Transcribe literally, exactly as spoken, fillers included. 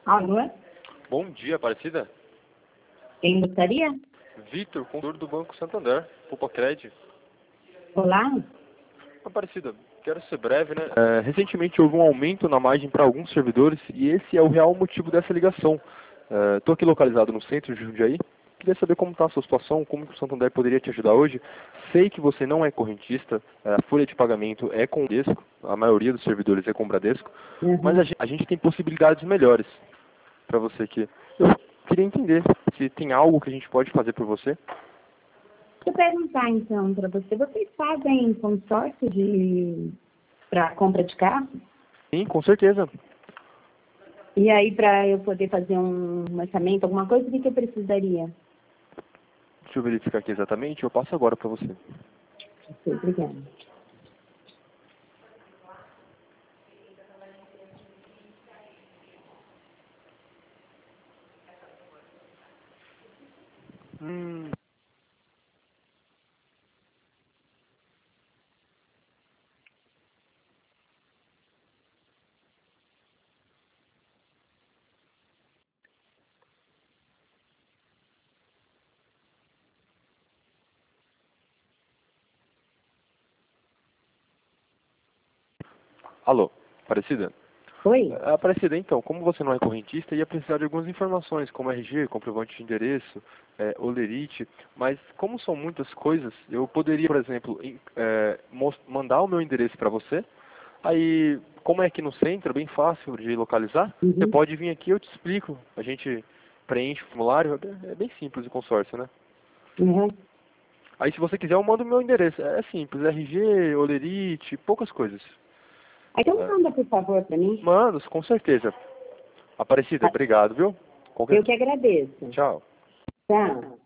Alô? Bom dia, Aparecida. Quem gostaria? Vitor, consultor do Banco Santander, Pupacred. Olá? Aparecida, quero ser breve, né? É, recentemente houve um aumento na margem para alguns servidores e esse é o real motivo dessa ligação. Estou aqui localizado no centro de Jundiaí. Queria saber como está a sua situação, como que o Santander poderia te ajudar hoje. Sei que você não é correntista, a folha de pagamento é com o Bradesco, a maioria dos servidores é com o Bradesco, Uhum. mas a gente, a gente tem possibilidades melhores para você aqui. Eu queria entender se tem algo que a gente pode fazer por você. Deixa eu perguntar então para você, vocês fazem consórcio de para compra de carro? Sim, com certeza. E aí para eu poder fazer um orçamento, alguma coisa, o que, que eu precisaria? Deixa eu verificar aqui exatamente, eu passo agora para você. Ok, obrigada. Hum. Alô, Aparecida? Oi? É, Aparecida, então, como você não é correntista, ia precisar de algumas informações, como R G, comprovante de endereço, é, olerite, mas como são muitas coisas, eu poderia, por exemplo, em- é, mos- mandar o meu endereço para você, aí, como é aqui no centro, é bem fácil de localizar, você Uhum. pode vir aqui, eu te explico, a gente preenche o formulário, é bem é bem simples o consórcio, né? Uhum. Aí, se você quiser, eu mando o meu endereço, é simples, R G, olerite, poucas coisas. Ah, então É, manda, por favor, para mim. mando, com certeza. Aparecida, Ah, obrigado, viu? Qualquer... eu que agradeço. Tchau. Tá.